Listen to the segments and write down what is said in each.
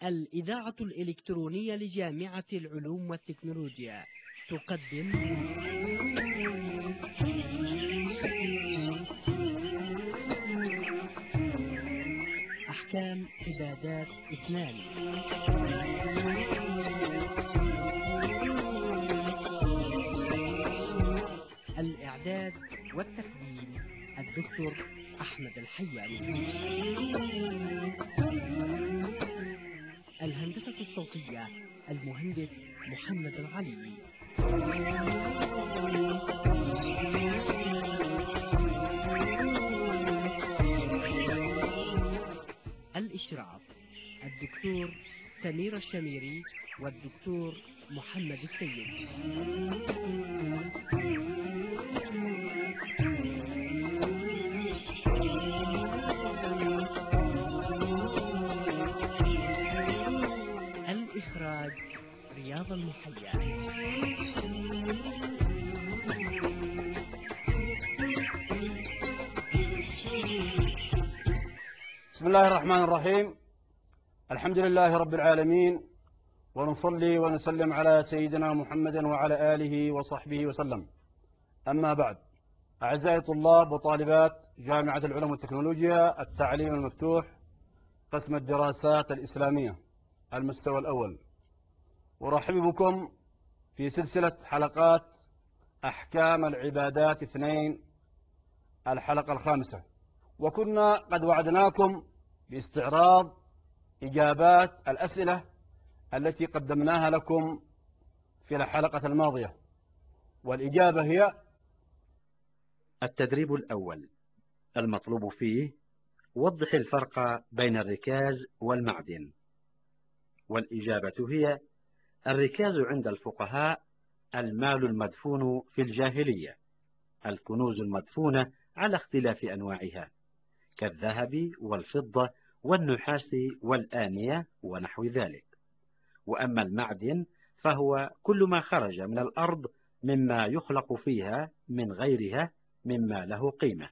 الإذاعة الإلكترونية لجامعة العلوم والتكنولوجيا تقدم أحكام عبادات 2. الإعداد والتقديم الدكتور أحمد الحياني. الهندسة الصوتية المهندس محمد العلي. الإشراف الدكتور سمير الشميري والدكتور محمد السيد. الإخراج رياض المحيا. بسم الله الرحمن الرحيم. الحمد لله رب العالمين، ونصلي ونسلم على سيدنا محمد وعلى آله وصحبه وسلم. أما بعد، أعزائي طلاب وطالبات جامعة العلوم والتكنولوجيا التعليم المفتوح قسم الدراسات الإسلامية المستوى الأول، أرحب بكم في سلسلة حلقات أحكام العبادات 2 الحلقة الخامسة. وكنا قد وعدناكم باستعراض إجابات الأسئلة التي قدمناها لكم في الحلقة الماضية، والإجابة هي: التدريب الأول المطلوب فيه وضح الفرق بين الركاز والمعدن. والإجابة هي: الركاز عند الفقهاء المال المدفون في الجاهلية، الكنوز المدفونة على اختلاف أنواعها كالذهب والفضة والنحاس والآنية ونحو ذلك. وأما المعدن فهو كل ما خرج من الأرض مما يخلق فيها من غيرها مما له قيمة.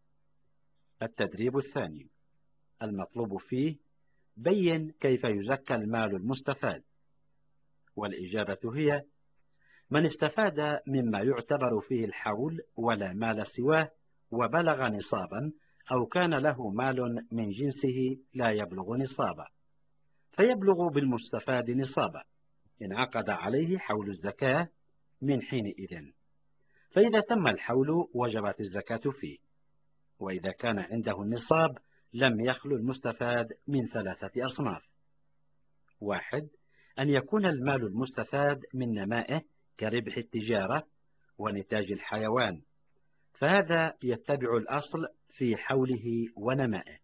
التدريب الثاني المطلوب فيه بين كيف يزكى المال المستفاد. والإجابة هي: من استفاد مما يعتبر فيه الحول ولا مال سواه وبلغ نصابا، أو كان له مال من جنسه لا يبلغ نصابا، فيبلغ بالمستفاد نصابا انعقد عليه حول الزكاة من حينئذ. فإذا تم الحول وجبت الزكاة فيه. وإذا كان عنده النصاب لم يخلو المستفاد من 3 أصناف: 1. أن يكون المال المستفاد من نمائه كربح التجارة ونتاج الحيوان، فهذا يتبع الأصل في حوله ونمائه.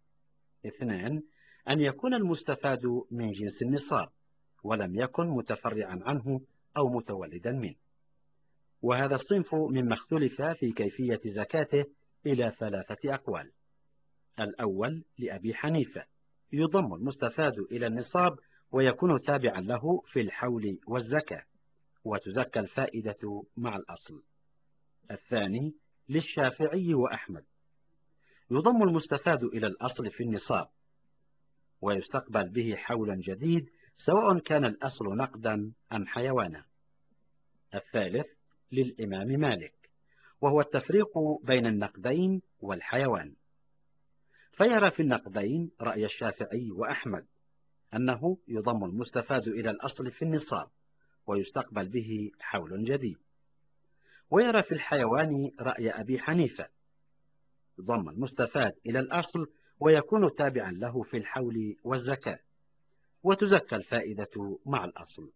2. أن يكون المستفاد من جنس النصاب ولم يكن متفرعا عنه أو متولدا منه. وهذا الصنف مما اختلف في كيفية زكاته إلى 3 أقوال. الأول لأبي حنيفة: يضم المستفاد إلى النصاب ويكون تابعا له في الحول والزكاة، وتزكى الفائدة مع الأصل. الثاني للشافعي وأحمد: يضم المستفاد إلى الأصل في النصاب ويستقبل به حولا جديد سواء كان الأصل نقدا أم حيوانا. الثالث للإمام مالك، وهو التفريق بين النقدين والحيوان، فيرى في النقدين رأي الشافعي وأحمد أنه يضم المستفاد إلى الأصل في النصاب ويستقبل به حول جديد. ويرى في الحيوان رأي أبي حنيفة: يضم المستفاد إلى الأصل ويكون تابعا له في الحول والزكاة، وتزكى الفائدة مع الأصل.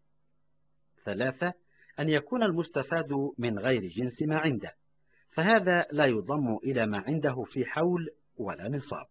3. أن يكون المستفاد من غير جنس ما عنده، فهذا لا يضم إلى ما عنده في حول ولا نصاب.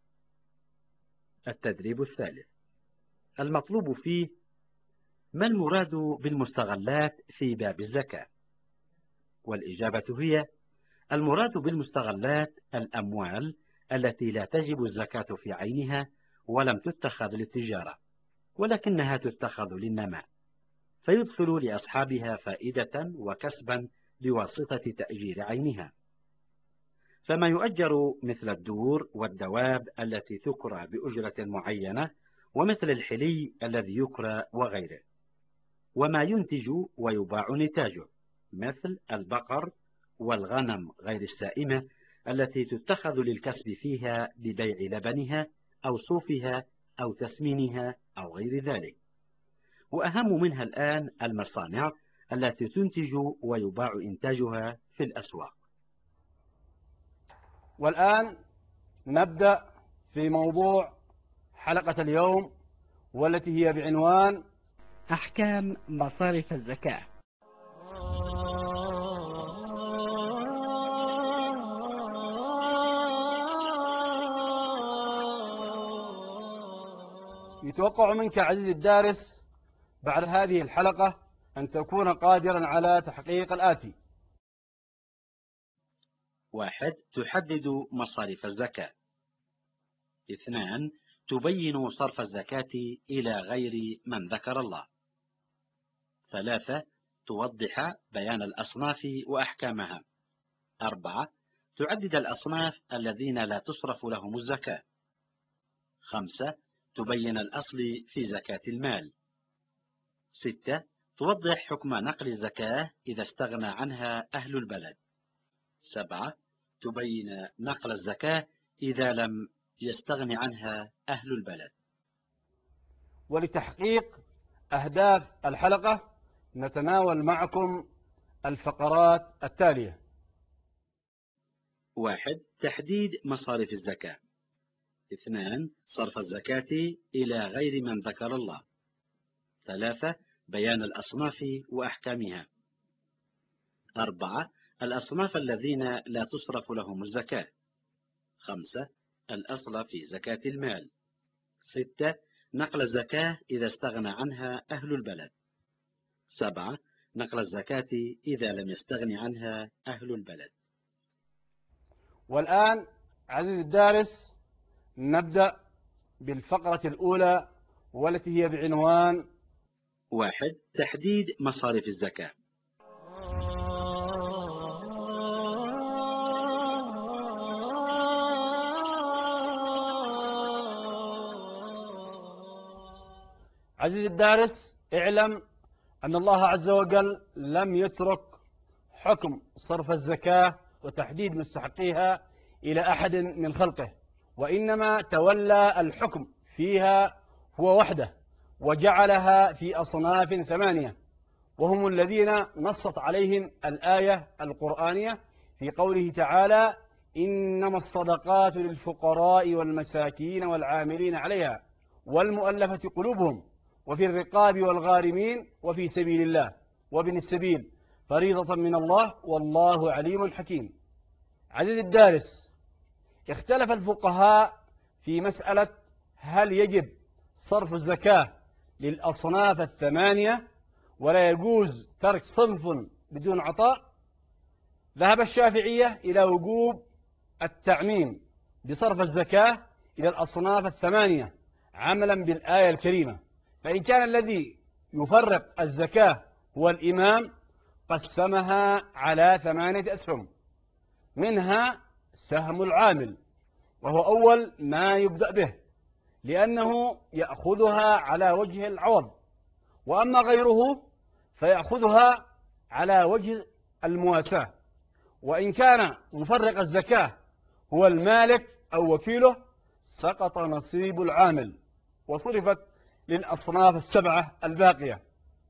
التدريب الثالث المطلوب فيه ما المراد بالمستغلات في باب الزكاة. والإجابة هي: المراد بالمستغلات الأموال التي لا تجب الزكاة في عينها ولم تتخذ للتجارة، ولكنها تتخذ للنماء، فيدخل لأصحابها فائدة وكسبا بواسطة تأجير عينها. فما يؤجر مثل الدور والدواب التي تكرى بأجرة معينة ومثل الحلي الذي يكرى وغيره، وما ينتج ويباع نتاجه مثل البقر والغنم غير السائمة التي تتخذ للكسب فيها ببيع لبنها أو صوفها أو تسمينها أو غير ذلك. وأهم منها الآن المصانع التي تنتج ويباع إنتاجها في الأسواق. والآن نبدأ في موضوع حلقة اليوم، والتي هي بعنوان أحكام مصارف الزكاة. يتوقع منك عزيزي الدارس بعد هذه الحلقة أن تكون قادرا على تحقيق الآتي: 1. تحدد مصارف الزكاة. 2. تبين صرف الزكاة إلى غير من ذكر الله. 3. توضح بيان الأصناف وأحكامها. 4. تعدد الأصناف الذين لا تصرف لهم الزكاة. 5. تبين الأصل في زكاة المال. 6. توضح حكم نقل الزكاة إذا استغنى عنها أهل البلد. 7. تبين نقل الزكاة إذا لم يستغن عنها أهل البلد. ولتحقيق أهداف الحلقة نتناول معكم الفقرات التالية: 1. تحديد مصارف الزكاة. 2. صرف الزكاة إلى غير من ذكر الله. 3. بيان الأصناف وأحكامها. 4. الأصناف الذين لا تصرف لهم الزكاة. 5. الأصل في زكاة المال. 6. نقل الزكاة إذا استغنى عنها أهل البلد. 7. نقل الزكاة إذا لم يستغن عنها أهل البلد. والآن عزيزي الدارس نبدأ بالفقرة الأولى، والتي هي بعنوان 1. تحديد مصارف الزكاة. عزيزي الدارس، اعلم أن الله عز وجل لم يترك حكم صرف الزكاة وتحديد مستحقيها إلى أحد من خلقه، وإنما تولى الحكم فيها هو وحده، وجعلها في أصناف 8، وهم الذين نصت عليهم الآية القرآنية في قوله تعالى: إنما الصدقات للفقراء والمساكين والعاملين عليها والمؤلفة قلوبهم وفي الرقاب والغارمين وفي سبيل الله وابن السبيل فريضة من الله والله عليم حكيم. عزيزي الدارس، اختلف الفقهاء في مسألة هل يجب صرف الزكاة للأصناف 8 ولا يجوز ترك صنف بدون عطاء. ذهب الشافعية إلى وجوب التعميم بصرف الزكاة إلى الأصناف 8 عملا بالآية الكريمة، فإن كان الذي يفرق الزكاة هو الإمام قسمها على 8 أسهم، منها سهم العامل، وهو أول ما يبدأ به لأنه يأخذها على وجه العوض، وأما غيره فيأخذها على وجه المواساة. وإن كان مفرق الزكاة هو المالك أو وكيله سقط نصيب العامل وصرفت للأصناف 7 الباقية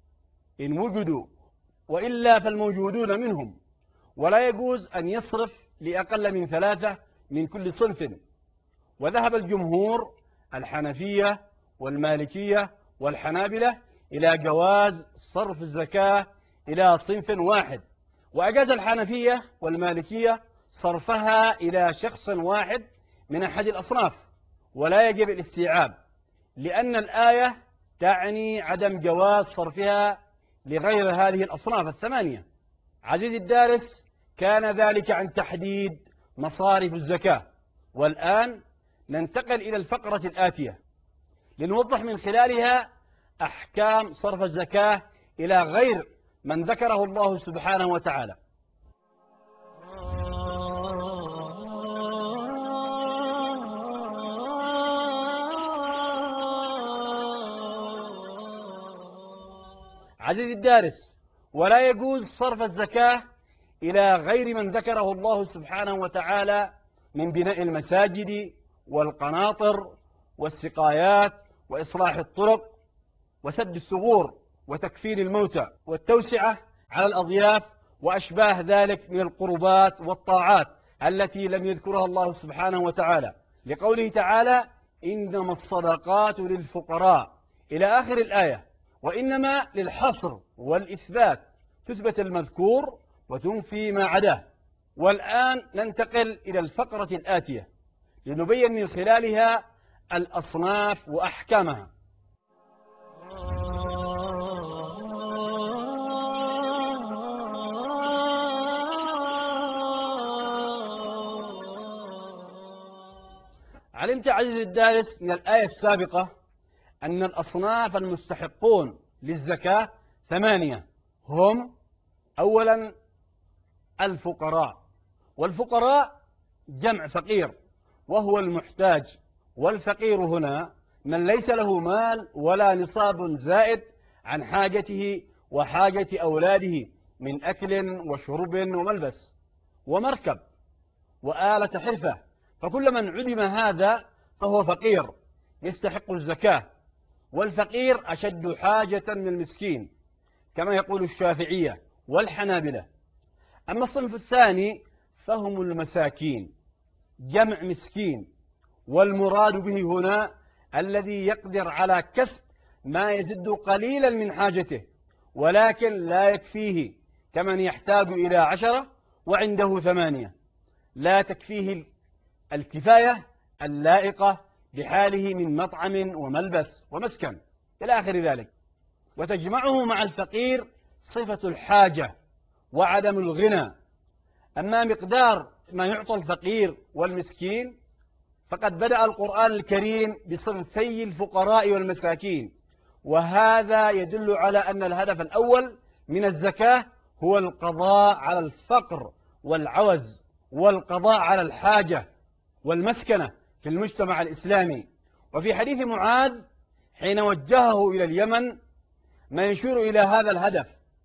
إن وجدوا، وإلا فالموجودون منهم، ولا يجوز أن يصرف لأقل من 3 من كل صنف. وذهب الجمهور الحنفية والمالكية والحنابلة إلى جواز صرف الزكاة إلى صنف واحد، وأجاز الحنفية والمالكية صرفها إلى شخص واحد من أحد الأصناف، ولا يجب الاستيعاب، لأن الآية تعني عدم جواز صرفها لغير هذه الأصناف 8. عزيزي الدارس، كان ذلك عن تحديد مصارف الزكاة. والآن ننتقل إلى الفقرة الآتية لنوضح من خلالها أحكام صرف الزكاة إلى غير من ذكره الله سبحانه وتعالى. عزيزي الدارس، ولا يجوز صرف الزكاة إلى غير من ذكره الله سبحانه وتعالى من بناء المساجد والقناطر والسقايات وإصلاح الطرق وسد الثغور وتكفير الموتى والتوسعة على الأضياف وأشباه ذلك من القربات والطاعات التي لم يذكرها الله سبحانه وتعالى، لقوله تعالى: إنما الصدقات للفقراء إلى آخر الآية. وإنما للحصر والإثبات، تثبت المذكور وتنفي ما عداه. والآن ننتقل إلى الفقرة الآتية لنبين من خلالها الأصناف وأحكامها. علمت عزيزي الدارس من الآية السابقة أن الأصناف المستحقون للزكاة 8، هم: أولا الفقراء، والفقراء جمع فقير وهو المحتاج، والفقير هنا من ليس له مال ولا نصاب زائد عن حاجته وحاجة أولاده من أكل وشرب وملبس ومركب وآلة حرفة، فكل من عدم هذا فهو فقير يستحق الزكاة. والفقير أشد حاجة من المسكين كما يقول الشافعية والحنابلة. أما الصنف الثاني فهم المساكين، جمع مسكين، والمراد به هنا الذي يقدر على كسب ما يزد قليلا من حاجته ولكن لا يكفيه، كمن يحتاج إلى 10 وعنده 8، لا تكفيه الكفاية اللائقة بحاله من مطعم وملبس ومسكن إلى آخر ذلك. وتجمعه مع الفقير صفة الحاجة وعدم الغنى. أما مقدار ما يعطى الفقير والمسكين فقد بدأ القرآن الكريم بصنفي الفقراء والمساكين، وهذا يدل على أن الهدف الأول من الزكاة هو القضاء على الفقر والعوز والقضاء على الحاجة والمسكنة في المجتمع الإسلامي. وفي حديث معاذ حين وجهه إلى اليمن ما يشير إلى هذا الهدف: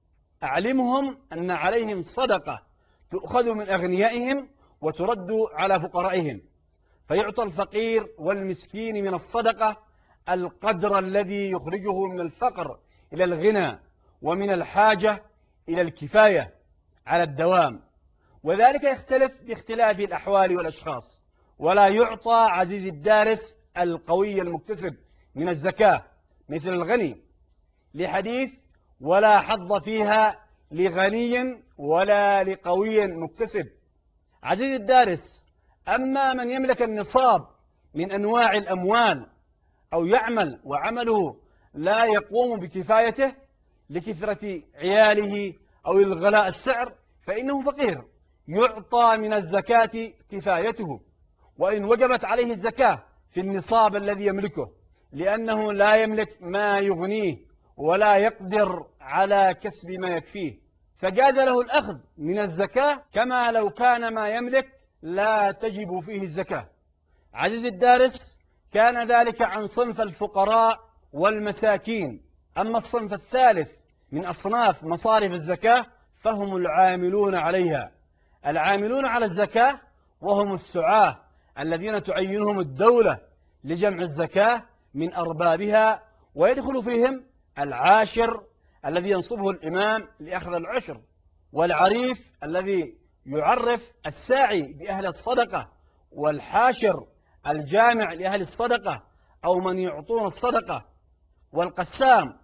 أعلمهم أن عليهم صدقة تؤخذ من أغنيائهم وترد على فقرائهم، فيعطى الفقير والمسكين من الصدقة القدر الذي يخرجه من الفقر إلى الغنى ومن الحاجة إلى الكفاية على الدوام، وذلك يختلف باختلاف الأحوال والأشخاص. ولا يعطى عزيزي الدارس القوي المكتسب من الزكاة مثل الغني، لحديث: ولا حظ فيها لغني ولا لقوي مكتسب. عزيزي الدارس، أما من يملك النصاب من أنواع الأموال أو يعمل وعمله لا يقوم بكفايته لكثرة عياله أو الغلاء السعر فإنه فقير يعطى من الزكاة كفايته وإن وجبت عليه الزكاة في النصاب الذي يملكه، لأنه لا يملك ما يغنيه ولا يقدر على كسب ما يكفيه، فجاز له الأخذ من الزكاة كما لو كان ما يملك لا تجب فيه الزكاة. عزيزي الدارس، كان ذلك عن صنف الفقراء والمساكين. أما الصنف الثالث من أصناف مصارف الزكاة فهم العاملون عليها. العاملون على الزكاة وهم السعاة الذين تعينهم الدولة لجمع الزكاة من أربابها، ويدخل فيهم العاشر الذي ينصبه الإمام لأخذ العشر، والعريف الذي يعرف الساعي بأهل الصدقة، والحاشر الجامع لأهل الصدقة أو من يعطون الصدقة، والقسام،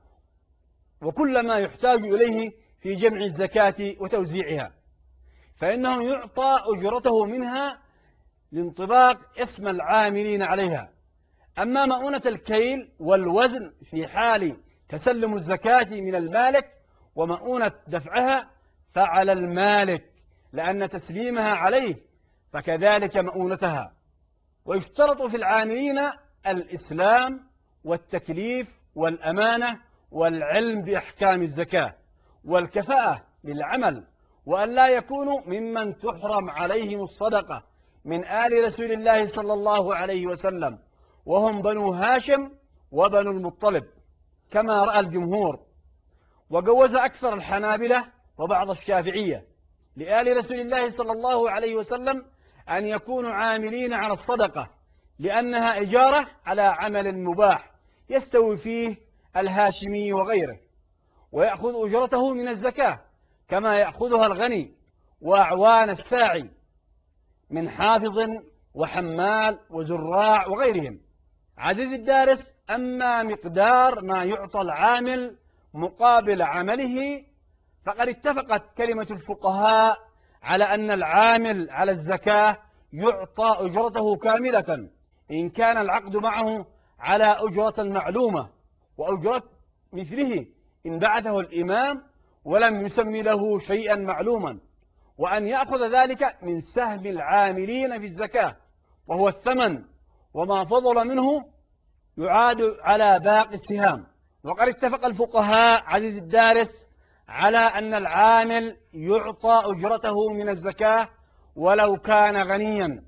وكل ما يحتاج إليه في جمع الزكاة وتوزيعها، فإنه يعطى أجرته منها لانطباق اسم العاملين عليها. أما مؤونة الكيل والوزن في حال تسلم الزكاة من المالك ومؤونة دفعها فعلى المالك، لأن تسليمها عليه، فكذلك مؤونتها. ويشترط في العاملين الإسلام والتكليف والأمانة والعلم بأحكام الزكاة والكفاءة للعمل، وأن لا يكونوا ممن تحرم عليهم الصدقة من آل رسول الله صلى الله عليه وسلم، وهم بنو هاشم وبنو المطلب كما رأى الجمهور. وجوز أكثر الحنابلة وبعض الشافعية لآل رسول الله صلى الله عليه وسلم أن يكونوا عاملين على الصدقة، لأنها إجارة على عمل مباح يستوي فيه الهاشمي وغيره، ويأخذ أجرته من الزكاة كما يأخذها الغني وأعوان الساعي من حافظ وحمال وزراع وغيرهم. عزيز الدارس، أما مقدار ما يعطى العامل مقابل عمله فقد اتفقت كلمة الفقهاء على أن العامل على الزكاة يعطى أجرته كاملة إن كان العقد معه على أجرة معلومة، وأجرة مثله إن بعثه الإمام ولم يسمي له شيئا معلوما، وأن يأخذ ذلك من سهم العاملين في الزكاة وهو الثمن، وما فضل منه يعاد على باقي السهام. وقد اتفق الفقهاء عزيز الدارس على أن العامل يعطى أجرته من الزكاة ولو كان غنيا.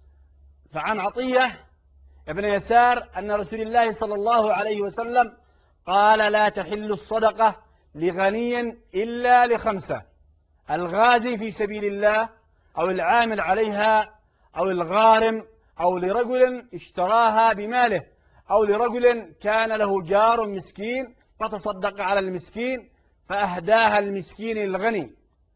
فعن عطية ابن يسار أن رسول الله صلى الله عليه وسلم قال: لا تحل الصدقة لغني إلا لخمسة: الغازي في سبيل الله، أو العامل عليها، أو الغارم، أو لرجل اشتراها بماله، أو لرجل كان له جار مسكين فتصدق على المسكين فأهداها المسكين للغني.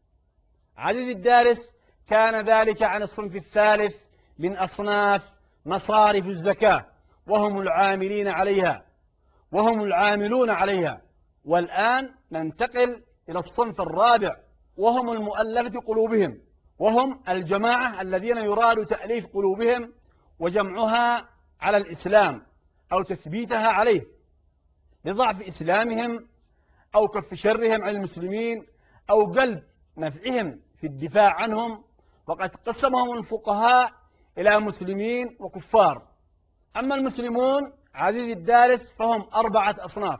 عزيز الدارس، كان ذلك عن الصنف الثالث من أصناف مصارف الزكاة، وهم العاملين عليها وهم العاملون عليها. والآن ننتقل إلى الصنف الرابع، وهم المؤلفة قلوبهم، وهم الجماعة الذين يراد تأليف قلوبهم وجمعها على الإسلام أو تثبيتها عليه لضعف إسلامهم أو كف شرهم عن المسلمين أو جلب نفعهم في الدفاع عنهم. وقد قسمهم الفقهاء إلى مسلمين وكفار. أما المسلمون عزيزي الدارس فهم 4 أصناف.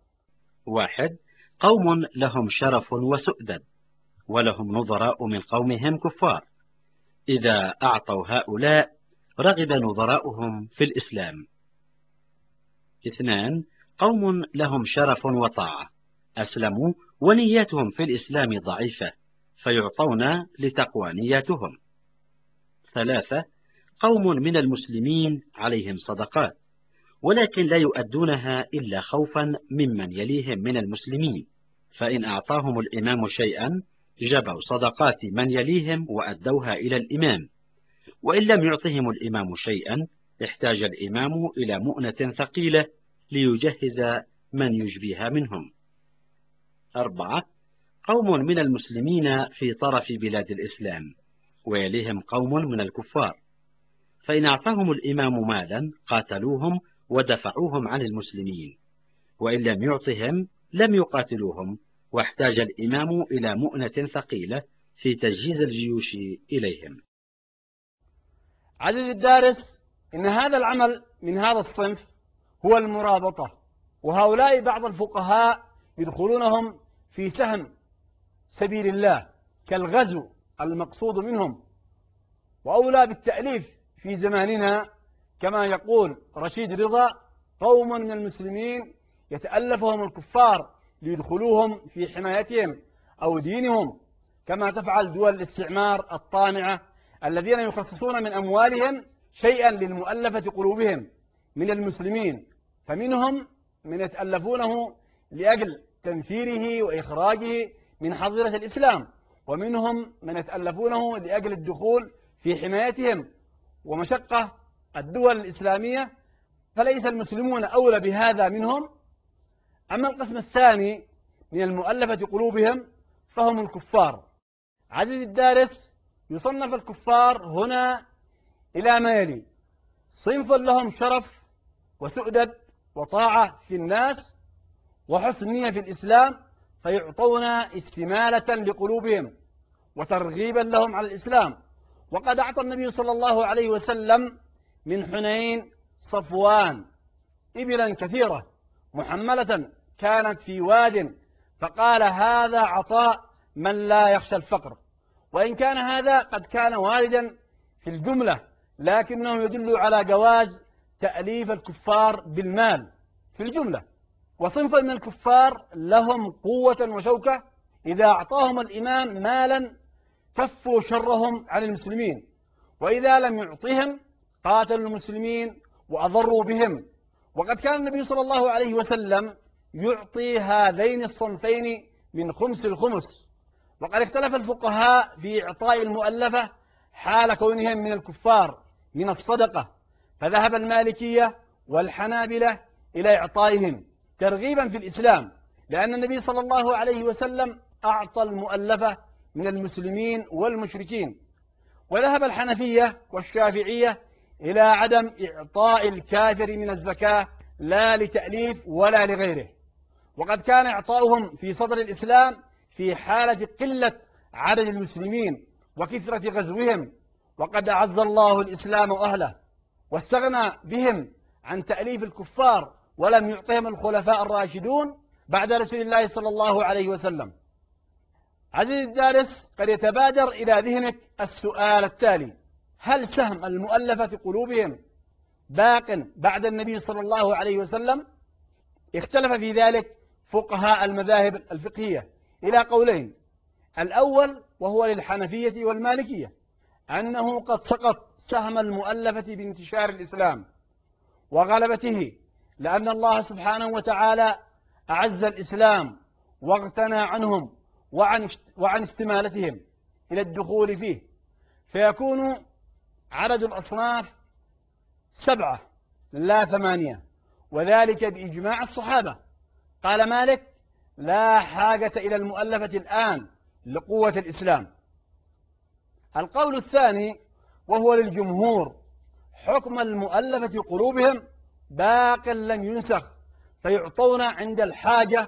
1. قوم لهم شرف وسؤدد، ولهم نظراء من قومهم كفار، إذا أعطوا هؤلاء رغب نظراؤهم في الإسلام. 2. قوم لهم شرف وطاعة، أسلموا ونياتهم في الإسلام ضعيفة، فيعطون لتقوى نياتهم. 3. قوم من المسلمين عليهم صدقات، ولكن لا يؤدونها إلا خوفا ممن يليهم من المسلمين، فإن أعطاهم الإمام شيئا جبوا صدقات من يليهم وأدوها إلى الإمام، وإن لم يعطهم الإمام شيئا احتاج الإمام إلى مؤنة ثقيلة ليجهز من يجبيها منهم. 4. قوم من المسلمين في طرف بلاد الإسلام، ويليهم قوم من الكفار، فإن أعطاهم الإمام مالا قاتلوهم ودفعوهم عن المسلمين، وإن لم يعطهم لم يقاتلوهم، واحتاج الإمام إلى مؤنة ثقيلة في تجهيز الجيوش إليهم. عزيزي الدارس، إن هذا العمل من هذا الصنف هو المرابطة، وهؤلاء بعض الفقهاء يدخلونهم في سهم سبيل الله كالغزو المقصود منهم، وأولى بالتأليف في زماننا كما يقول رشيد رضا: قوم من المسلمين يتألفهم الكفار ليدخلوهم في حمايتهم أو دينهم، كما تفعل دول الاستعمار الطامعة الذين يخصصون من أموالهم شيئا للمؤلفة قلوبهم من المسلمين، فمنهم من يتألفونه لأجل تنفيره وإخراجه من حظيرة الإسلام، ومنهم من يتألفونه لأجل الدخول في حمايتهم ومشقة الدول الإسلامية، فليس المسلمون أولى بهذا منهم. أما القسم الثاني من المؤلفة قلوبهم فهم الكفار. عزيزي الدارس، يصنف الكفار هنا إلى ما يلي: صنف لهم شرف وسؤدد وطاعة في الناس وحسن نية في الإسلام، فيعطون استمالة لقلوبهم وترغيبا لهم على الإسلام. وقد أعطى النبي صلى الله عليه وسلم من حنين صفوان إبلا كثيرة محملة كانت في واد، فقال: هذا عطاء من لا يخشى الفقر. وإن كان هذا قد كان واردا في الجملة، لكنه يدل على جواز تأليف الكفار بالمال في الجملة. وصنف من الكفار لهم قوة وشوكة إذا أعطاهم الإمام مالا كفوا شرهم عن المسلمين، وإذا لم يعطهم قاتلوا المسلمين وأضروا بهم. وقد كان النبي صلى الله عليه وسلم يعطي هذين الصنفين من خمس الخمس. وقد اختلف الفقهاء في إعطاء المؤلفة حال كونهم من الكفار من الصدقة، فذهب المالكية والحنابلة إلى إعطائهم ترغيبا في الإسلام، لأن النبي صلى الله عليه وسلم أعطى المؤلفة من المسلمين والمشركين. وذهب الحنفية والشافعية إلى عدم إعطاء الكافر من الزكاة، لا لتأليف ولا لغيره. وقد كان إعطاؤهم في صدر الإسلام في حالة قلة عدد المسلمين وكثرة غزوهم، وقد أعز الله الإسلام وأهله واستغنى بهم عن تأليف الكفار، ولم يعطهم الخلفاء الراشدون بعد رسول الله صلى الله عليه وسلم. عزيزي الدارس، قد يتبادر إلى ذهنك السؤال التالي: هل سهم المؤلفة في قلوبهم باق بعد النبي صلى الله عليه وسلم؟ اختلف في ذلك فقهاء المذاهب الفقهية إلى قولين. الأول وهو للحنفية والمالكية أنه قد سقط سهم المؤلفة بانتشار الإسلام وغلبته، لأن الله سبحانه وتعالى أعز الإسلام واغتنى عنهم وعن استمالتهم إلى الدخول فيه، فيكون عدد الأصناف 7 لا 8، وذلك بإجماع الصحابة. قال مالك: لا حاجة إلى المؤلفة الآن لقوة الإسلام. القول الثاني وهو للجمهور: حكم المؤلفة قلوبهم باق لم ينسخ، فيعطون عند الحاجة.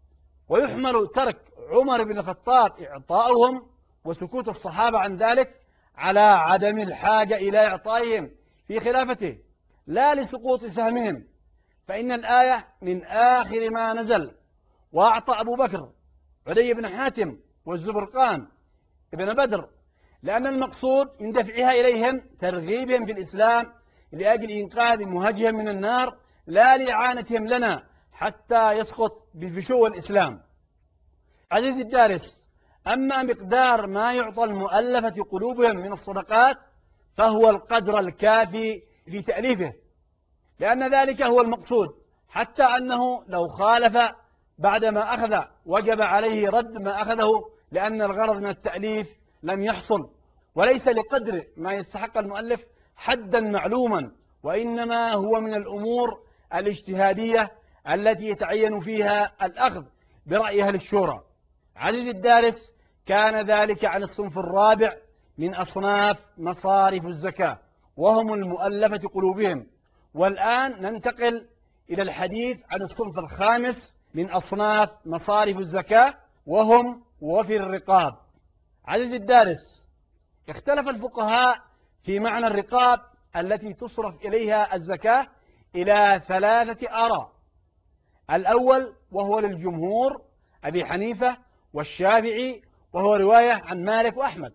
ويحمل ترك عمر بن الخطاب إعطاؤهم وسكوت الصحابة عن ذلك على عدم الحاجة إلى إعطائهم في خلافته، لا لسقوط سهمهم، فإن الآية من آخر ما نزل: وأعطى أبو بكر عدي بن حاتم والزبرقان ابن بدر، لأن المقصود من دفعها إليهم ترغيبهم في الإسلام لأجل إنقاذ مهاجهم من النار، لا لإعانتهم لنا حتى يسقط بفشو الإسلام. عزيزي الدارس، أما مقدار ما يعطى المؤلفة قلوبهم من الصدقات فهو القدر الكافي في تأليفه، لأن ذلك هو المقصود، حتى أنه لو خالف بعد ما أخذ وجب عليه رد ما أخذه، لأن الغرض من التأليف لم يحصل، وليس لقدر ما يستحق المؤلف حدا معلوما، وإنما هو من الأمور الاجتهادية التي يتعين فيها الأخذ برأي أهل الشورى. عزيزي الدارس، كان ذلك عن الصنف الرابع من أصناف مصارف الزكاة، وهم المؤلفة قلوبهم. والآن ننتقل إلى الحديث عن الصنف الخامس من أصناف مصارف الزكاة، وهم وفي الرقاب. عزيزي الدارس، اختلف الفقهاء في معنى الرقاب التي تصرف إليها الزكاة إلى 3 آراء. الأول وهو للجمهور أبي حنيفة والشافعي، وهو رواية عن مالك وأحمد،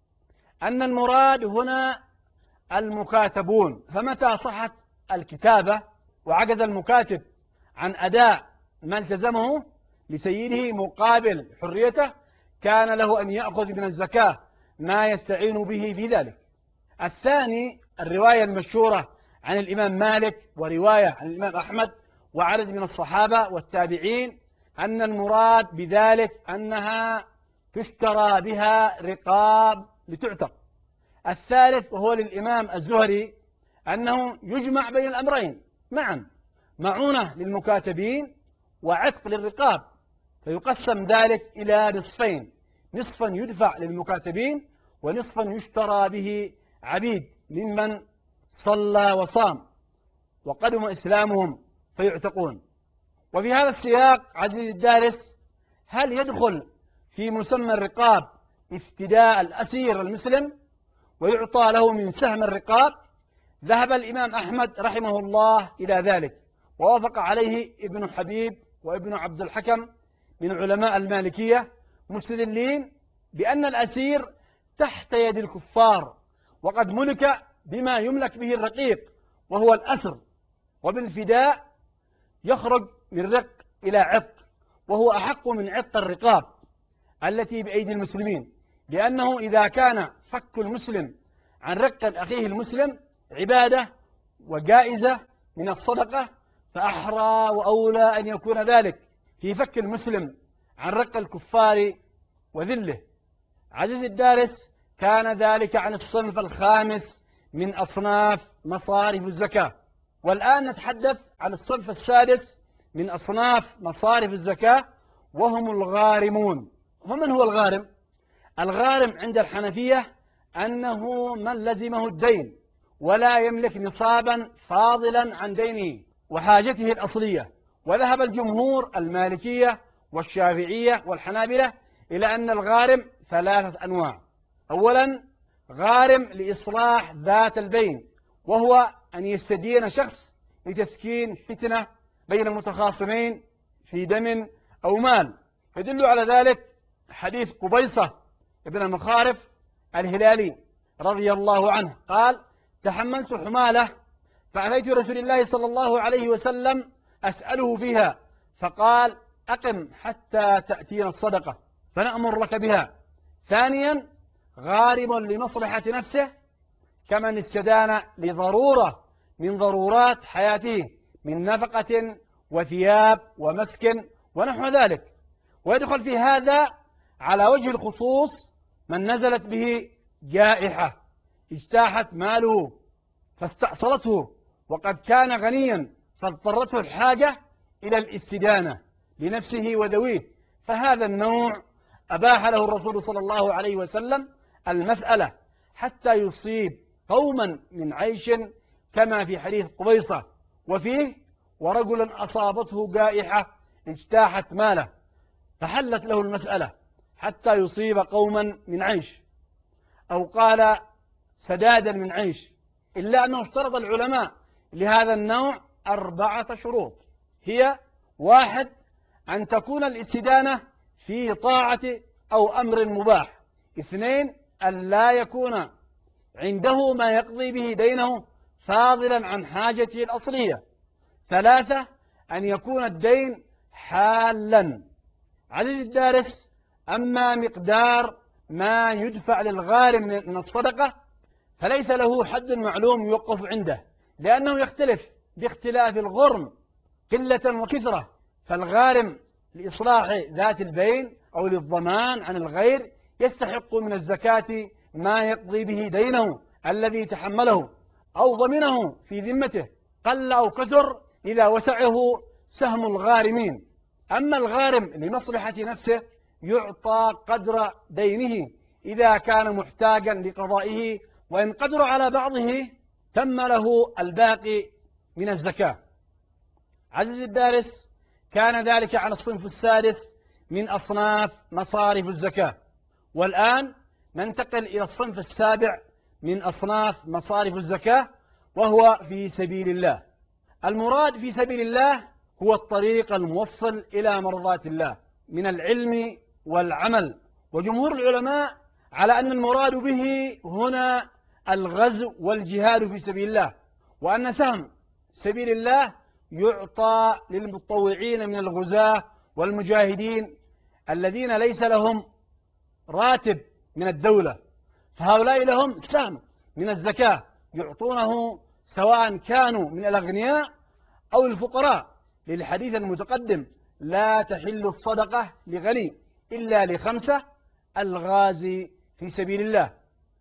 أن المراد هنا المكاتبون، فمتى صحت الكتابة وعجز المكاتب عن أداء ما التزمه لسيده مقابل حريته، كان له أن يأخذ من الزكاة ما يستعين به في ذلك. الثاني الرواية المشهورة عن الإمام مالك ورواية عن الإمام أحمد وعدد من الصحابة والتابعين، أن المراد بذلك أنها تشترى بها رقاب لتعتق. الثالث وهو للإمام الزهري أنه يجمع بين الأمرين معا: معونة للمكاتبين وعتق للرقاب، فيقسم ذلك إلى نصفين: نصفا يدفع للمكاتبين ونصفا يشترى به عبيد ممن صلى وصام وقدم إسلامهم فيعتقون. وفي هذا السياق عزيزي الدارس، هل يدخل في مسمى الرقاب افتداء الأسير المسلم ويعطى له من سهم الرقاب؟ ذهب الإمام أحمد رحمه الله إلى ذلك، ووافق عليه ابن حبيب وابن عبد الحكم من علماء المالكية، مستدلين بأن الأسير تحت يد الكفار وقد ملك بما يملك به الرقيق وهو الأسر، وبالفداء يخرج من رق إلى عتق، وهو أحق من عتق الرقاب التي بأيدي المسلمين، لأنه إذا كان فك المسلم عن رق أخيه المسلم عبادة وجائزة من الصدقة، فأحرى وأولى أن يكون ذلك في فك المسلم عن رق الكفار وذله. عزيزي الدارس، كان ذلك عن الصنف الخامس من أصناف مصارف الزكاة. والآن نتحدث عن الصنف السادس من أصناف مصارف الزكاة، وهم الغارمون. ومن هو الغارم؟ الغارم عند الحنفية أنه من لزمه الدين ولا يملك نصابا فاضلا عن دينه وحاجته الأصلية. وذهب الجمهور المالكية والشافعية والحنابلة إلى أن الغارم ثلاثة أنواع. أولا، غارم لإصلاح ذات البين، وهو أن يستدين شخص لتسكين فتنة بين المتخاصمين في دم أو مال. يدل على ذلك حديث قبيصة ابن المخارف الهلالي رضي الله عنه قال: تحملت حمالة فأتيت رسول الله صلى الله عليه وسلم أسأله فيها، فقال: أقم حتى تأتينا الصدقة فنأمر لك بها. ثانيا، غارم لمصلحة نفسه، كمن استدان لضرورة من ضرورات حياته من نفقة وثياب ومسكن ونحو ذلك. ويدخل في هذا على وجه الخصوص من نزلت به جائحة اجتاحت ماله فاستأصلته وقد كان غنيا فاضطرته الحاجة إلى الاستدانة لنفسه وذويه، فهذا النوع أباح له الرسول صلى الله عليه وسلم المسألة حتى يصيب قوما من عيش، كما في حديث قبيصة وفيه: ورجلا أصابته جائحة اجتاحت ماله فحلت له المسألة حتى يصيب قوما من عيش، أو قال سدادا من عيش. إلا أنه اشترط العلماء لهذا النوع 4 شروط، هي: 1، أن تكون الاستدانة في طاعة أو أمر مباح. 2، أن لا يكون عنده ما يقضي به دينه فاضلا عن حاجته الأصلية. 3، أن يكون الدين حالا. عزيزي الدارس، أما مقدار ما يدفع للغارم من الصدقة فليس له حد معلوم يوقف عنده، لأنه يختلف باختلاف الغرم قلة وكثرة. فالغارم لإصلاح ذات البين أو للضمان عن الغير يستحق من الزكاة ما يقضي به دينه الذي تحمله أو ضمنه في ذمته، قل أو كثر إذا وسعه سهم الغارمين. أما الغارم لمصلحة نفسه يعطى قدر دينه إذا كان محتاجا لقضائه، وإن قدر على بعضه تم له الباقي من الزكاة. عزيزي الدارس، كان ذلك على الصنف السادس من أصناف مصارف الزكاة. والآن ننتقل إلى الصنف السابع من أصناف مصارف الزكاة، وهو في سبيل الله. المراد في سبيل الله هو الطريق الموصل إلى مرضاة الله من العلم والعمل. وجمهور العلماء على أن المراد به هنا الغزو والجهاد في سبيل الله، وأن سهم سبيل الله يعطى للمتطوعين من الغزاة والمجاهدين الذين ليس لهم راتب من الدولة، فهؤلاء لهم سهم من الزكاة يعطونه سواء كانوا من الأغنياء أو الفقراء، للحديث المتقدم: لا تحل الصدقة لغني إلا ل5: الغازي في سبيل الله.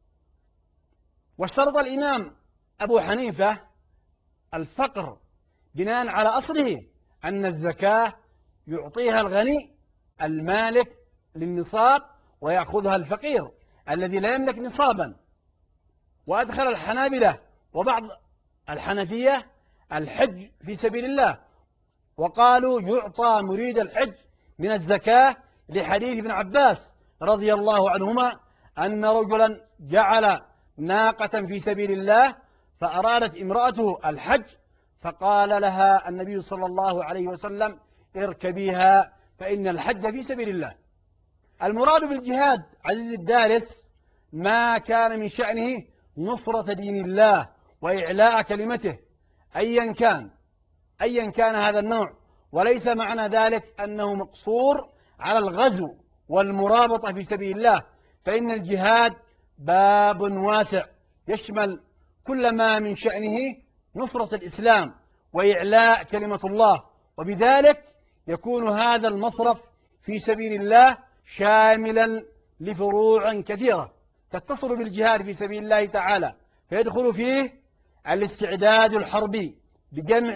واشترط الإمام أبو حنيفة الفقر بناء على أصله أن الزكاة يعطيها الغني المالك للنصاب ويأخذها الفقير الذي لا يملك نصابا. وأدخل الحنابلة وبعض الحنفية الحج في سبيل الله، وقالوا يعطى مريد الحج من الزكاة لحديث ابن عباس رضي الله عنهما أن رجلا جعل ناقة في سبيل الله فأرادت امرأته الحج، فقال لها النبي صلى الله عليه وسلم: اركبيها فإن الحج في سبيل الله. المراد بالجهاد عزيزي الدارس ما كان من شأنه نصرة دين الله وإعلاء كلمته أيا كان هذا النوع، وليس معنى ذلك أنه مقصور على الغزو والمرابطة في سبيل الله، فإن الجهاد باب واسع يشمل كل ما من شأنه نصرة الإسلام وإعلاء كلمة الله، وبذلك يكون هذا المصرف في سبيل الله شاملا لفروع كثيرة تتصل بالجهاد في سبيل الله تعالى، فيدخل فيه الاستعداد الحربي بجمع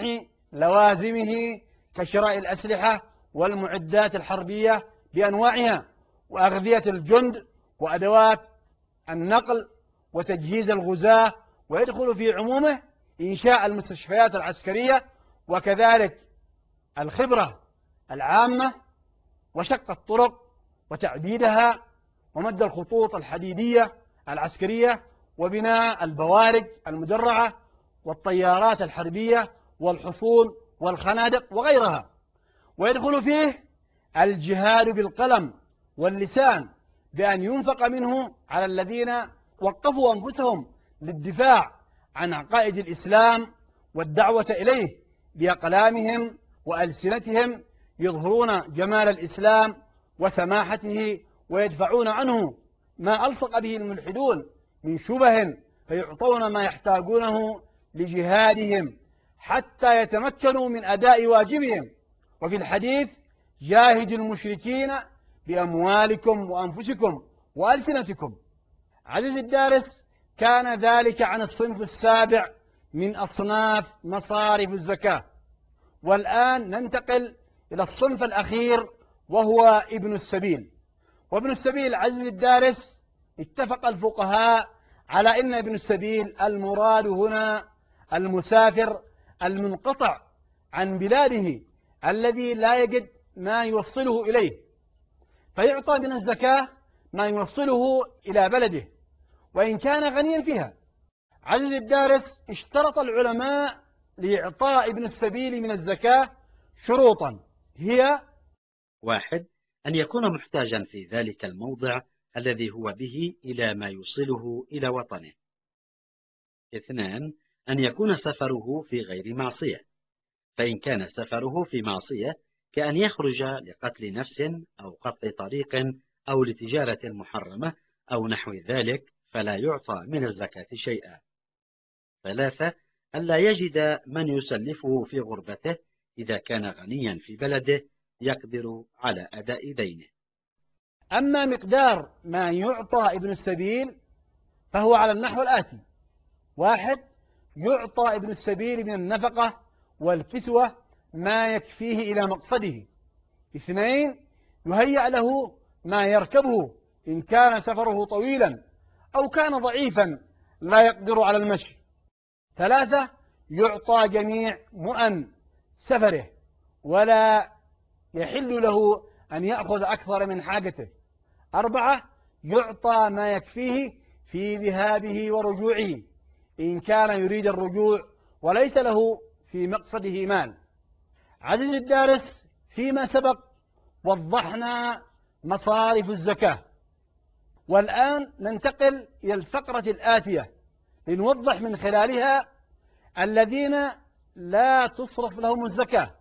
لوازمه كشراء الأسلحة والمعدات الحربية بأنواعها، وأغذية الجند، وأدوات النقل، وتجهيز الغزاة، ويدخل في عمومه إنشاء المستشفيات العسكرية، وكذلك الخبرة العامة، وشق الطرق وتعديدها، ومد الخطوط الحديدية العسكرية، وبناء البوارج المدرعة والطيارات الحربية والحصون والخنادق وغيرها. ويدخل فيه الجهاد بالقلم واللسان بأن ينفق منه على الذين وقفوا أنفسهم للدفاع عن عقائد الإسلام والدعوة إليه بأقلامهم وألسنتهم، يظهرون جمال الإسلام وسماحته، ويدفعون عنه ما ألصق به الملحدون من شبه، فيعطون ما يحتاجونه لجهادهم حتى يتمكنوا من أداء واجبهم. وفي الحديث: جاهدوا المشركين بأموالكم وأنفسكم وألسنتكم. عزيزي الدارس، كان ذلك عن الصنف السابع من أصناف مصارف الزكاة. والآن ننتقل إلى الصنف الأخير، وهو ابن السبيل. وابن السبيل عزيزي الدارس، اتفق الفقهاء على أن ابن السبيل المراد هنا المسافر المنقطع عن بلاده الذي لا يجد ما يوصله إليه، فيعطى من الزكاة ما يوصله إلى بلده وإن كان غنيا فيها. عزيزي الدارس، اشترط العلماء لإعطاء ابن السبيل من الزكاة شروطا، هي: 1. أن يكون محتاجا في ذلك الموضع الذي هو به إلى ما يوصله إلى وطنه. 2. أن يكون سفره في غير معصية، فإن كان سفره في معصية كأن يخرج لقتل نفس أو قطع طريق أو لتجارة محرمة أو نحو ذلك فلا يعطى من الزكاة شيئا. 3. ألا يجد من يسلفه في غربته إذا كان غنيا في بلده يقدر على أداء دينه. أما مقدار ما يعطى ابن السبيل فهو على النحو الآتي: 1. يعطى ابن السبيل من النفقة والكسوة ما يكفيه إلى مقصده. 2. يهيأ له ما يركبه إن كان سفره طويلا أو كان ضعيفا لا يقدر على المشي. 3. يعطى جميع مؤن سفره ولا يحل له أن يأخذ أكثر من حاجته. 4. يعطى ما يكفيه في ذهابه ورجوعه إن كان يريد الرجوع وليس له في مقصده مال. عزيزي الدارس، فيما سبق وضحنا مصارف الزكاة، والآن ننتقل إلى الفقرة الآتية لنوضح من خلالها الذين لا تصرف لهم الزكاة.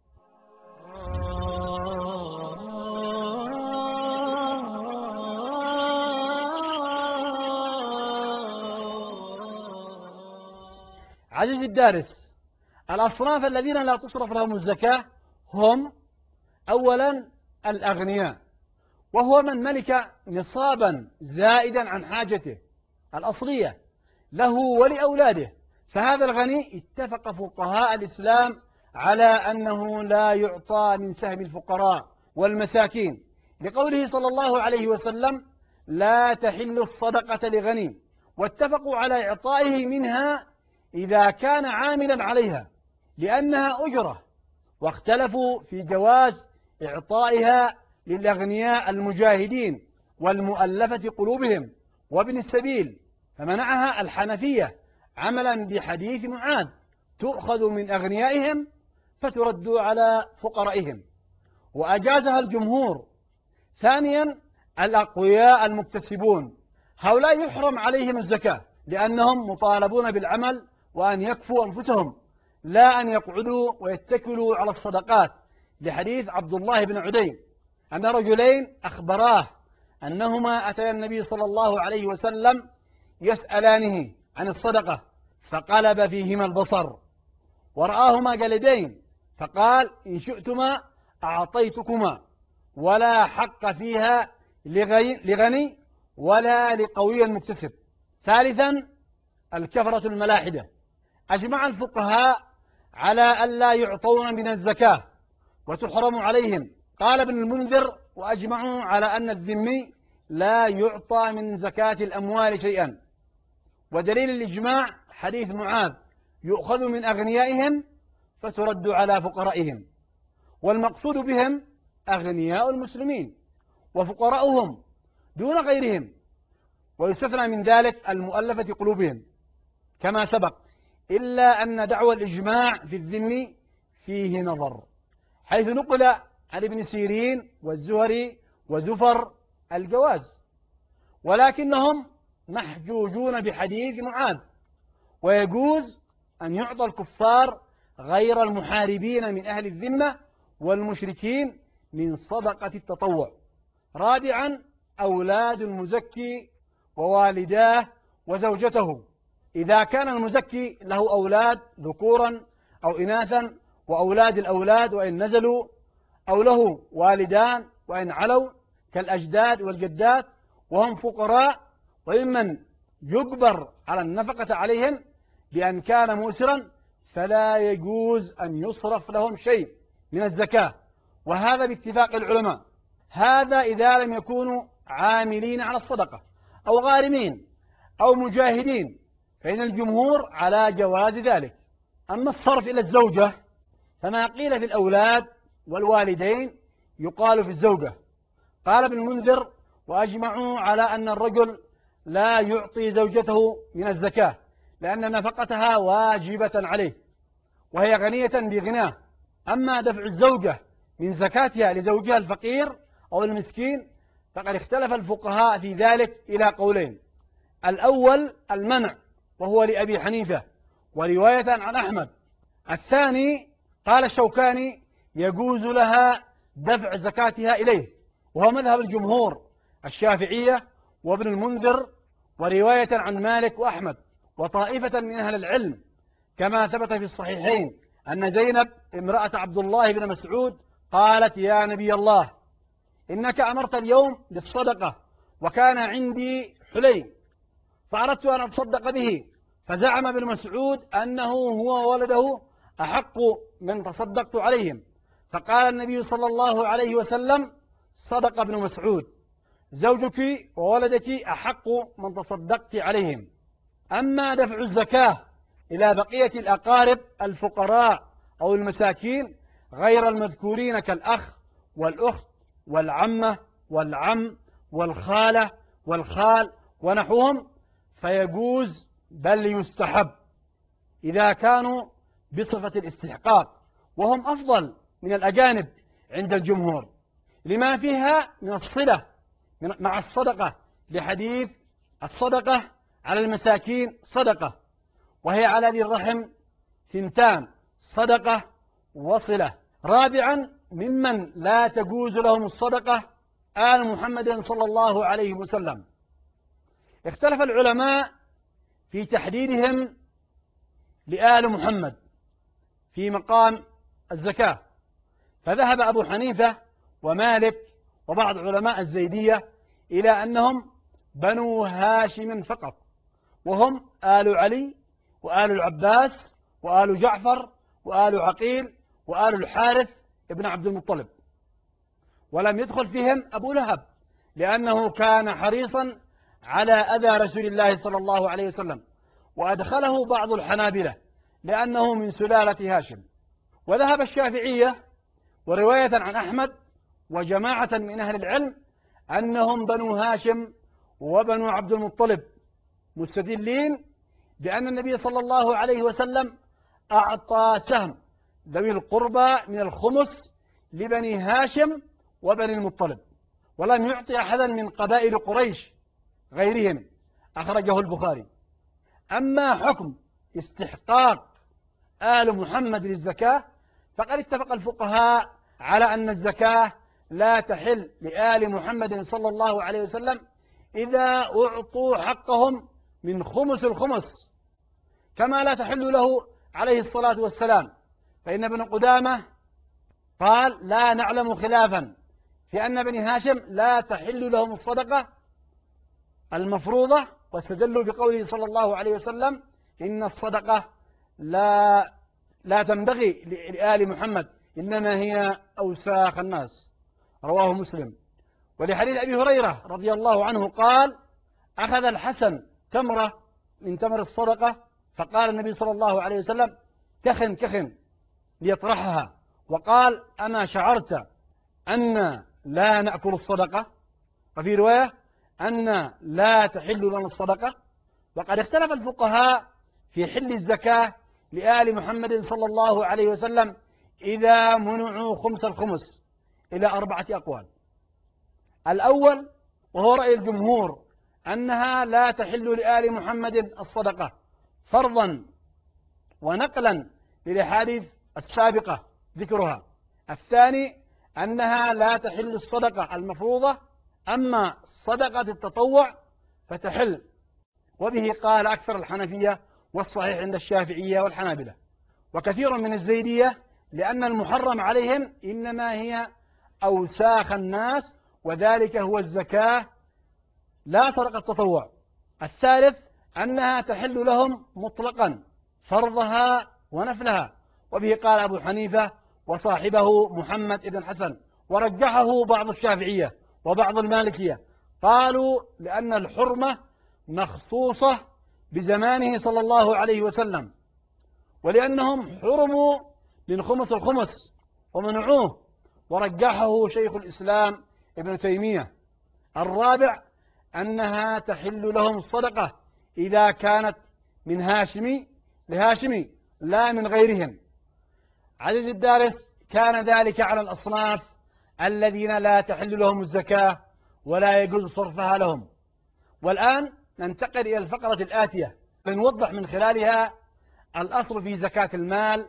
عزيزي الدارس، الأصناف الذين لا تصرف لهم الزكاة هم: أولا الأغنياء، وهو من ملك نصابا زائدا عن حاجته الأصلية له ولأولاده، فهذا الغني اتفق فقهاء الإسلام على أنه لا يعطى من سهم الفقراء والمساكين، لقوله صلى الله عليه وسلم: لا تحل الصدقة لغني، واتفقوا على إعطائه منها إذا كان عاملا عليها لأنها أجرة، واختلفوا في جواز إعطائها للأغنياء المجاهدين والمؤلفة قلوبهم وابن السبيل، فمنعها الحنفية عملا بحديث معاذ: تؤخذ من أغنيائهم فترد على فقرائهم، وأجازها الجمهور. ثانيا الأقوياء المكتسبون، هؤلاء يحرم عليهم الزكاة لأنهم مطالبون بالعمل وأن يكفوا أنفسهم، لا أن يقعدوا ويتكلوا على الصدقات لحديث عبد الله بن عدي أن رجلين أخبراه أنهما أتيا النبي صلى الله عليه وسلم يسألانه عن الصدقة، فقلب فيهما البصر ورآهما جلدين، فقال: إن شئتما أعطيتكما، ولا حق فيها لغني ولا لقوي مكتسب. ثالثا الكفرة الملاحدة. أجمع الفقهاء على ألا يعطون من الزكاة وتحرم عليهم. قال ابن المنذر: وأجمعوا على أن الذمي لا يعطى من زكاة الأموال شيئا. ودليل الإجماع حديث معاذ: يؤخذ من أغنيائهم فترد على فقرائهم. والمقصود بهم أغنياء المسلمين وفقراؤهم دون غيرهم، ويستثنى من ذلك المؤلفة قلوبهم كما سبق، إلا أن دعوى الإجماع في الذم فيه نظر، حيث نقل عن ابن سيرين والزهري وزفر الجواز، ولكنهم محجوجون بحديث معاذ. ويجوز أن يعطى الكفار غير المحاربين من أهل الذمة والمشركين من صدقة التطوع. رابعا أولاد المزكي ووالداه وزوجته، إذا كان المزكي له أولاد ذكورا أو إناثا وأولاد الأولاد وإن نزلوا، أو له والدان وإن علوا كالأجداد والجدات وهم فقراء، وممن يجبر على النفقة عليهم بأن كان مؤسرا، فلا يجوز أن يصرف لهم شيء من الزكاة، وهذا باتفاق العلماء. هذا إذا لم يكونوا عاملين على الصدقة أو غارمين أو مجاهدين، فإن الجمهور على جواز ذلك. أما الصرف إلى الزوجة فما قيل في الأولاد والوالدين يقال في الزوجة. قال ابن المنذر: وأجمعوا على أن الرجل لا يعطي زوجته من الزكاة، لأن نفقتها واجبة عليه وهي غنية بغناه. أما دفع الزوجة من زكاتها لزوجها الفقير أو المسكين فقد اختلف الفقهاء في ذلك إلى قولين: الأول المنع، وهو لأبي حنيفة ورواية عن أحمد. الثاني قال الشوكاني: يجوز لها دفع زكاتها إليه، وهو مذهب الجمهور الشافعية وابن المنذر، ورواية عن مالك وأحمد وطائفة من أهل العلم، كما ثبت في الصحيحين أن زينب امرأة عبد الله بن مسعود قالت: يا نبي الله، إنك أمرت اليوم بالصدقة وكان عندي حلي فأردت أن أتصدق به، فزعم ابن مسعود أنه هو ولده أحق من تصدقت عليهم، فقال النبي صلى الله عليه وسلم: صدق ابن مسعود، زوجك وولدك أحق من تصدقت عليهم. أما دفع الزكاة إلى بقية الأقارب الفقراء أو المساكين غير المذكورين كالأخ والأخت والعمة والعم والخالة والخال ونحوهم، فيجوز بل يستحب إذا كانوا بصفة الاستحقاق، وهم أفضل من الأجانب عند الجمهور لما فيها من الصلة مع الصدقة، لحديث: الصدقة على المساكين صدقة، وهي على ذي الرحم ثنتان: صدقة وصلة. رابعا ممن لا تجوز لهم الصدقة آل محمد صلى الله عليه وسلم. اختلف العلماء في تحديدهم لآل محمد في مقام الزكاة، فذهب أبو حنيفة ومالك وبعض علماء الزيدية إلى أنهم بنو هاشم فقط، وهم آل علي وآل العباس وآل جعفر وآل عقيل وآل الحارث ابن عبد المطلب، ولم يدخل فيهم أبو لهب لأنه كان حريصا على أذى رسول الله صلى الله عليه وسلم، وأدخله بعض الحنابلة لأنه من سلالة هاشم. وذهب الشافعية ورواية عن أحمد وجماعة من أهل العلم أنهم بنو هاشم وبنو عبد المطلب، مستدلين بأن النبي صلى الله عليه وسلم أعطى سهم ذوي القربى من الخمس لبني هاشم وبني المطلب، ولم يعطي أحدا من قبائل قريش غيرهم، أخرجه البخاري. أما حكم استحقاق آل محمد للزكاة فقد اتفق الفقهاء على أن الزكاة لا تحل لآل محمد صلى الله عليه وسلم إذا أعطوا حقهم من خمس الخمس، كما لا تحل له عليه الصلاة والسلام. فإن ابن قدامة قال: لا نعلم خلافا في أن بني هاشم لا تحل لهم الصدقة المفروضة، واستدلوا بقوله صلى الله عليه وسلم: إن الصدقة لا تنبغي لآل محمد، إنما هي أوساخ الناس. رواه مسلم. ولحديث أبي هريرة رضي الله عنه قال: أخذ الحسن تمرة من تمر الصدقة، فقال النبي صلى الله عليه وسلم: كخن كخن، ليطرحها، وقال: أما شعرت أن لا نأكل الصدقة؟ وفي رواية أن لا تحل لنا الصدقة. وقد اختلف الفقهاء في حل الزكاة لآل محمد صلى الله عليه وسلم إذا منعوا خمس الخمس إلى 4 أقوال. الأول وهو رأي الجمهور أنها لا تحل لآل محمد الصدقة فرضا ونقلا للأحاديث السابقة ذكرها. الثاني أنها لا تحل الصدقة المفروضة، أما صدقة التطوع فتحل، وبه قال أكثر الحنفية، والصحيح عند الشافعية والحنابلة وكثير من الزيدية، لأن المحرم عليهم إنما هي أوساخ الناس، وذلك هو الزكاة لا صدقة التطوع. الثالث أنها تحل لهم مطلقا فرضها ونفلها، وبه قال أبو حنيفة وصاحبه محمد بن الحسن، ورجحه بعض الشافعية وبعض المالكية، قالوا لأن الحرمة مخصوصة بزمانه صلى الله عليه وسلم، ولأنهم حرموا من خمس الخمس ومنعوه، ورجحه شيخ الإسلام ابن تيمية. الرابع أنها تحل لهم الصدقة إذا كانت من هاشمي لهاشمي لا من غيرهم. عزيزي الدارس، كان ذلك على الأصناف الذين لا تحل لهم الزكاة ولا يجوز صرفها لهم. والآن ننتقل إلى الفقرة الآتية لنوضح من خلالها الأصل في زكاة المال.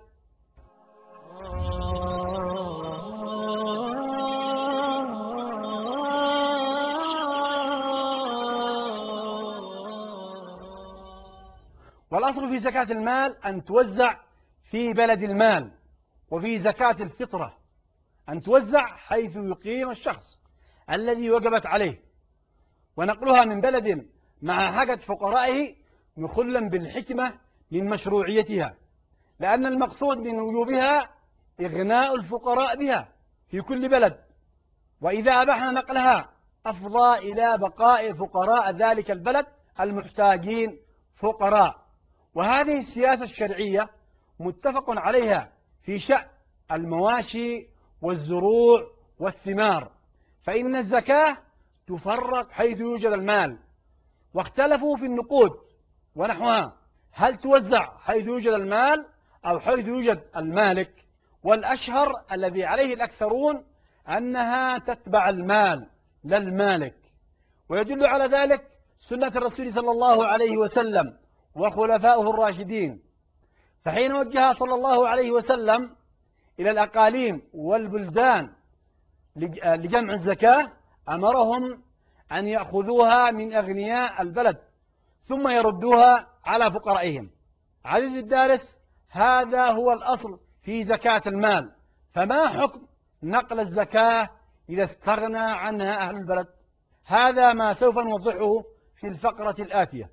والأصل في زكاة المال أن توزع في بلد المال، وفي زكاة الفطرة أن توزع حيث يقيم الشخص الذي وجبت عليه، ونقلها من بلد مع حاجة فقرائه مخلا بالحكمة من مشروعيتها، لأن المقصود من وجوبها إغناء الفقراء بها في كل بلد، وإذا أبحنا نقلها أفضى إلى بقاء فقراء ذلك البلد المحتاجين فقراء. وهذه السياسة الشرعية متفق عليها في شأن المواشي والزروع والثمار، فإن الزكاة تفرق حيث يوجد المال، واختلفوا في النقود ونحوها، هل توزع حيث يوجد المال أو حيث يوجد المالك؟ والأشهر الذي عليه الأكثرون أنها تتبع المال لا المالك، ويدل على ذلك سنة الرسول صلى الله عليه وسلم وخلفائه الراشدين، فحين وجه صلى الله عليه وسلم إلى الأقاليم والبلدان لجمع الزكاة أمرهم أن يأخذوها من أغنياء البلد ثم يردوها على فقرائهم. عزيزي الدارس، هذا هو الأصل في زكاة المال. فما حكم نقل الزكاة إذا استغنى عنها أهل البلد؟ هذا ما سوف نوضحه في الفقرة الآتية.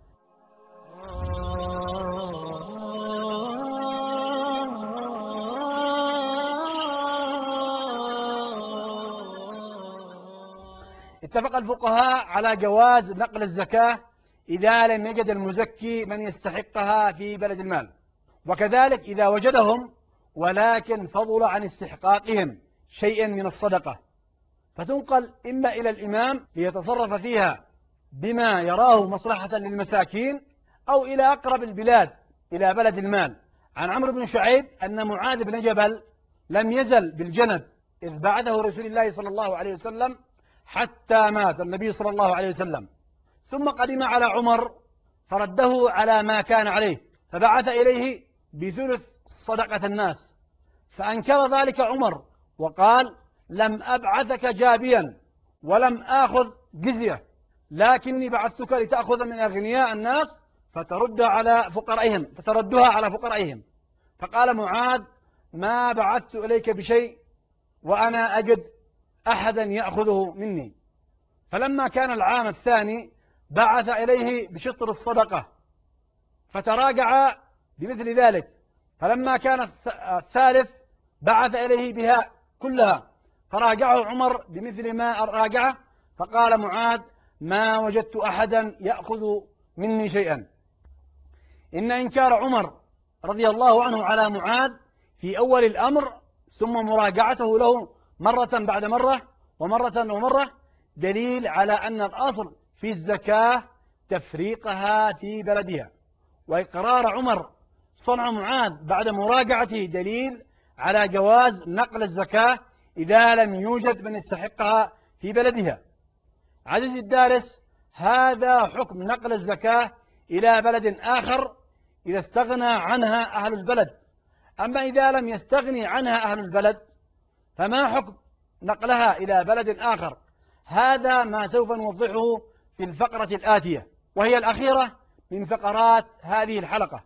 اتفق الفقهاء على جواز نقل الزكاة إذا لم يجد المزكي من يستحقها في بلد المال، وكذلك إذا وجدهم ولكن فضل عن استحقاقهم شيئا من الصدقة، فتنقل إما إلى الإمام ليتصرف فيها بما يراه مصلحة للمساكين، أو إلى أقرب البلاد إلى بلد المال. عن عمرو بن شعيب أن معاذ بن جبل لم يزل بالجنب إذ بعثه رسول الله صلى الله عليه وسلم حتى مات النبي صلى الله عليه وسلم، ثم قدم على عمر فرده على ما كان عليه، فبعث إليه بثلث صدقة الناس، فأنكر ذلك عمر وقال: لم أبعثك جابيا ولم آخذ جزية، لكني بعثتك لتأخذ من أغنياء الناس فتردها على فقرائهم. فقال معاذ: ما بعثت إليك بشيء وأنا أجد أحدا يأخذه مني. فلما كان العام الثاني بعث إليه بشطر الصدقة فتراجع بمثل ذلك. فلما كان الثالث بعث إليه بها كلها فراجعه عمر بمثل ما راجعه. فقال معاذ: ما وجدت أحدا يأخذ مني شيئا. إن إنكار عمر رضي الله عنه على معاذ في أول الأمر ثم مراجعته له مرة بعد مرة ومرة دليل على أن الأصل في الزكاة تفريقها في بلدها، وإقرار عمر صنع معاذ بعد مراجعته دليل على جواز نقل الزكاة إذا لم يوجد من يستحقها في بلدها. عزيزي الدارس، هذا حكم نقل الزكاة إلى بلد آخر إذا استغنى عنها أهل البلد. أما إذا لم يستغني عنها أهل البلد فما حكم نقلها إلى بلد آخر؟ هذا ما سوف نوضحه في الفقرة الآتية، وهي الأخيرة من فقرات هذه الحلقة.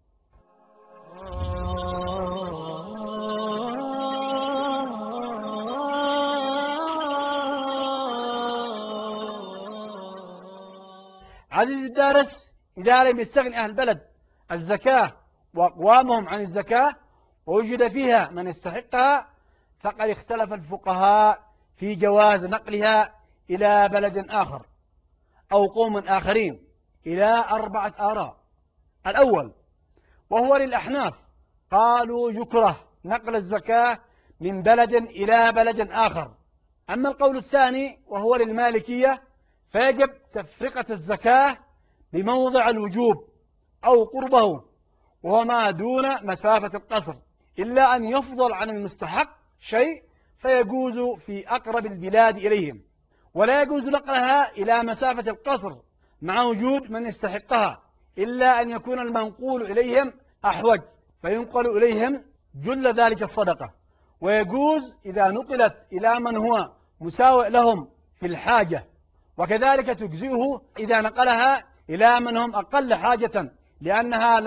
عزيزي الدارس، إذا لم يستغني أهل البلد الزكاة وأقوامهم عن الزكاة ووجد فيها من يستحقها فقد اختلف الفقهاء في جواز نقلها إلى بلد آخر أو قوم آخرين إلى 4 آراء. الأول وهو للأحناف، قالوا يكره نقل الزكاة من بلد إلى بلد آخر. أما القول الثاني وهو للمالكية، فيجب تفرقة الزكاة بموضع الوجوب أو قربه وهو ما دون مسافة القصر، إلا أن يفضل عن المستحق شيء فيجوز في أقرب البلاد إليهم، ولا يجوز نقلها إلى مسافة القصر مع وجود من يستحقها، إلا أن يكون المنقول إليهم أحوج فينقل إليهم جل ذلك الصدقة. ويجوز إذا نقلت إلى من هو مساوئ لهم في الحاجة، وكذلك تجزئه إذا نقلها إلى من هم أقل حاجة لأنها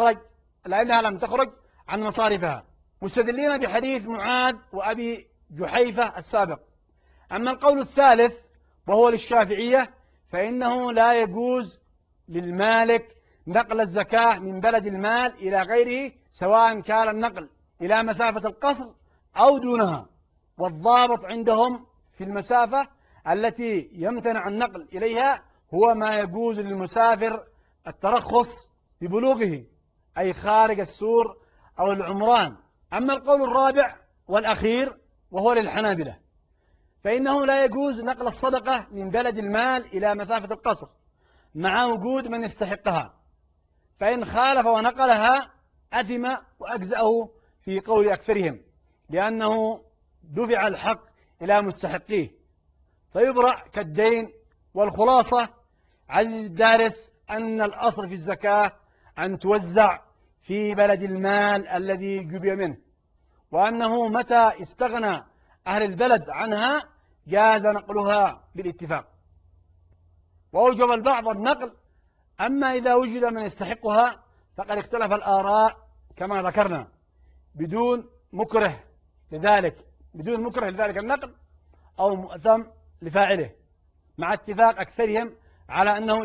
لم تخرج عن مصارفها، مستدلين بحديث معاذ وأبي جحيفة السابق. أما القول الثالث وهو للشافعية، فإنه لا يجوز للمالك نقل الزكاة من بلد المال إلى غيره، سواء كان النقل إلى مسافة القصر أو دونها. والضابط عندهم في المسافة التي يمتنع النقل إليها هو ما يجوز للمسافر الترخص ببلوغه، أي خارج السور أو العمران. أما القول الرابع والأخير وهو للحنابلة، فإنه لا يجوز نقل الصدقة من بلد المال إلى مسافة القصر مع وجود من يستحقها، فإن خالف ونقلها أثم وأجزأه في قول أكثرهم، لأنه دفع الحق إلى مستحقيه فيبرأ كالدين. والخلاصة عزيزي الدارس أن الأصل في الزكاة أن توزع في بلد المال الذي جبي منه، وأنه متى استغنى أهل البلد عنها جاز نقلها بالاتفاق، وأوجب البعض النقل. أما إذا وجد من يستحقها فقد اختلف الآراء كما ذكرنا بدون مكره لذلك النقل أو مؤثم لفاعله، مع اتفاق أكثرهم على أنه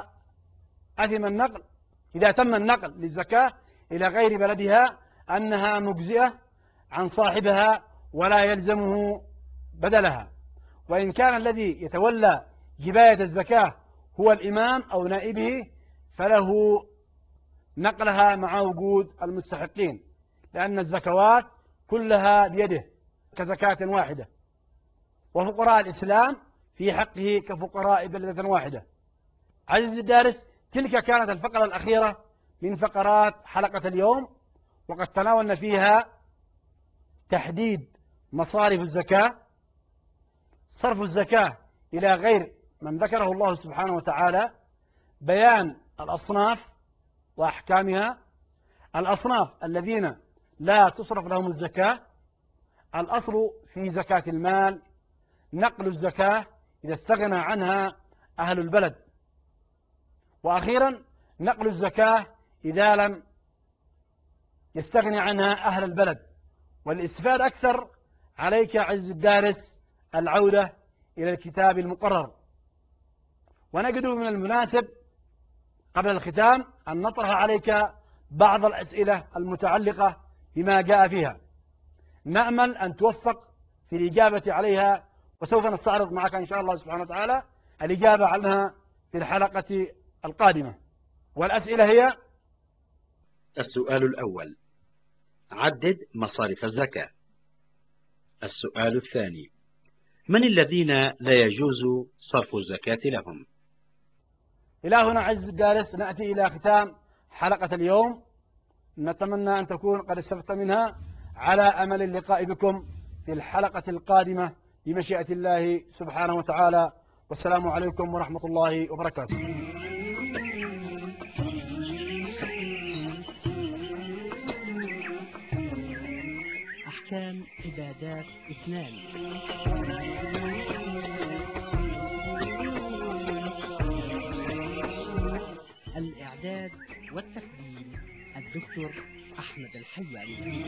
إذا تم النقل للزكاة إلى غير بلدها أنها مجزئة عن صاحبها ولا يلزمه بدلها. وإن كان الذي يتولى جباية الزكاة هو الإمام أو نائبه فله نقلها مع وجود المستحقين، لأن الزكوات كلها بيده كزكاة واحدة، وفقراء الإسلام في حقه كفقراء بلدة واحدة. عزيزي الدارس، تلك كانت الفقرة الأخيرة من فقرات حلقة اليوم، وقد تناولنا فيها تحديد مصارف الزكاة، صرف الزكاة إلى غير من ذكره الله سبحانه وتعالى، بيان الأصناف وأحكامها، الأصناف الذين لا تصرف لهم الزكاة، الأصل في زكاة المال نقل الزكاة إذا استغنى عنها أهل البلد، وأخيرا نقل الزكاة إذا لم يستغني عنها أهل البلد. والاستفادة أكثر عليك عز الدارس العودة إلى الكتاب المقرر. ونجد من المناسب قبل الختام أن نطرح عليك بعض الأسئلة المتعلقة بما جاء فيها، نأمل أن توفق في الإجابة عليها، وسوف نستعرض معك إن شاء الله سبحانه وتعالى الإجابة عنها في الحلقة القادمة. والأسئلة هي: السؤال الأول: عدد مصارف الزكاة. السؤال الثاني: من الذين لا يجوز صرف الزكاة لهم؟ إلى هنا عز الدارس نأتي إلى ختام حلقة اليوم، نتمنى أن تكون قد استفدت منها، على أمل اللقاء بكم في الحلقة القادمة بمشيئة الله سبحانه وتعالى. والسلام عليكم ورحمة الله وبركاته. أحكام عبادات 2. الإعداد والتقديم الدكتور أحمد الحياني.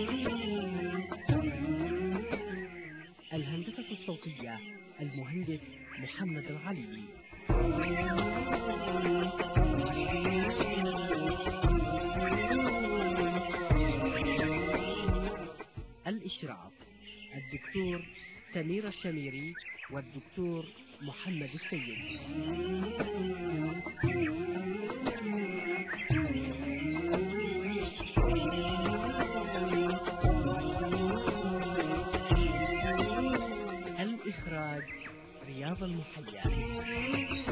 الهندسة الصوتية المهندس محمد العلي. الإشراف الدكتور سمير الشميري والدكتور محمد السيد. الإخراج رياض المحيا.